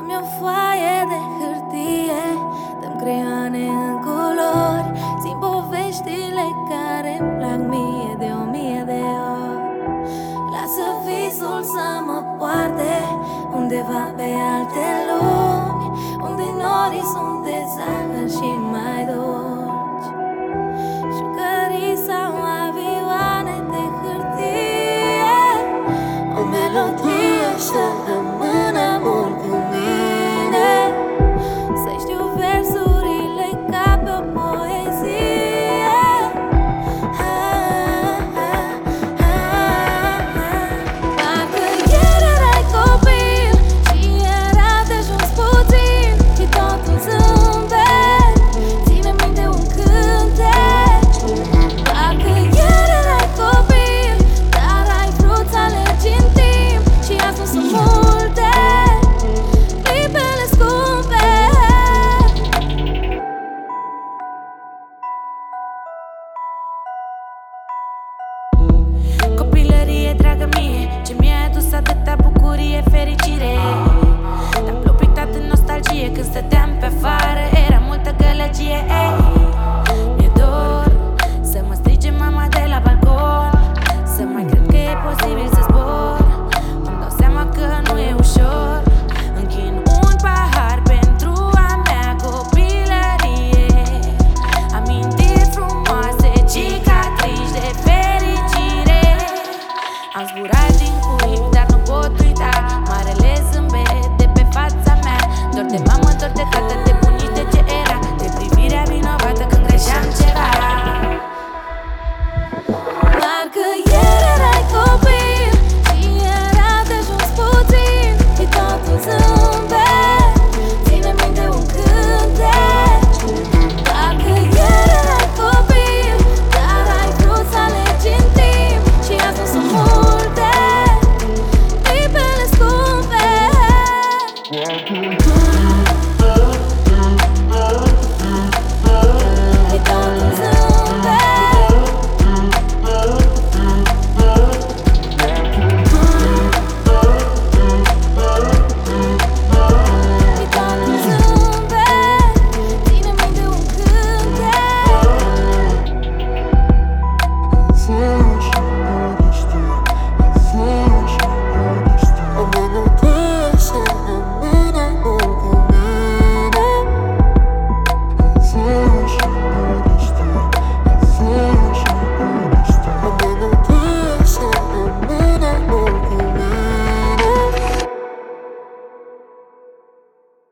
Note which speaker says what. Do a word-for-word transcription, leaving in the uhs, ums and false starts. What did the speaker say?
Speaker 1: Dă-mi o foaie de hârtie, dă-mi creioane în culori, țin poveștile care-mi plac mie de o mie de ori. Lasă visul să mă poarte undeva pe alte lumi, unde norii sunt de zahăr și mai dolci, jucării sau avioane de hârtie, o melodie să rămână mult cu mine, să știu versurile ca pe o poezie. Parcă ieri erai copil și era de ajuns puțin și totul zâmbet, ține minte un cântec. Parcă ieri erai copil, dar ai vrut să alergi în timp și azi nu sunt multe clipele scumpe. Copilărie dragă mie, ce mi-ai adus atâta bucurie, fericire. Tablu pictat în nostalgie, când stăteam pe afară era multă gălăgie. Ei, mi-e dor să mă strige mama de la balcon, să mai cred că e posibil să zbor. Îmi dau seama că nu e ușor, închin un pahar pentru a mea copilărie, amintiri frumoase, cicatrici de fericire. Am zburat din